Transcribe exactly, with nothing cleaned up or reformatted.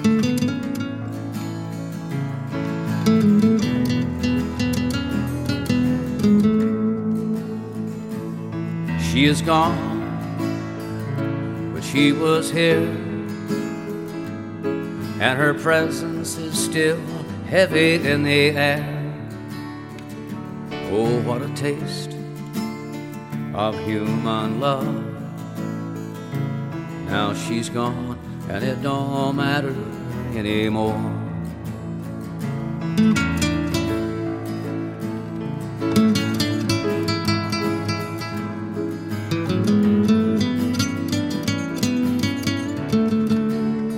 She is gone, but she was here, and her presence is still heavy in the air. Oh, what a taste of human love. Now she's gone, and it don't matter anymore.